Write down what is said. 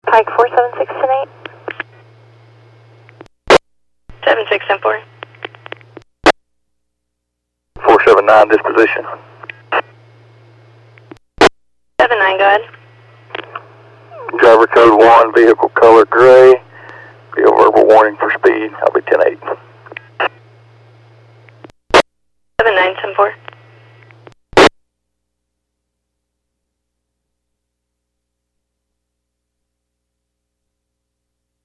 Pike 476 tonight. 7674. 479 disposition. 79, go ahead. Driver code 1, vehicle color gray. Be a verbal warning for speed. I'll be 10-8. 7974.